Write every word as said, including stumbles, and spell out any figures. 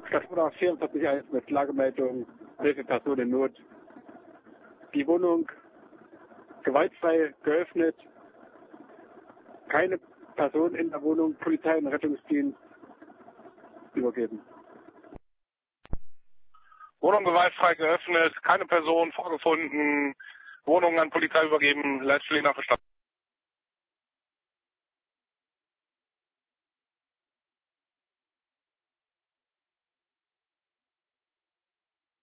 Kassel vierundvierzig eins mit Lagemeldung, Hilfe Person in Not. Die Wohnung gewaltfrei geöffnet. Keine Person in der Wohnung, Polizei und Rettungsdienst übergeben. Wohnung gewaltfrei geöffnet, keine Person vorgefunden, Wohnung an Polizei übergeben, Leitstelle nach Verstand.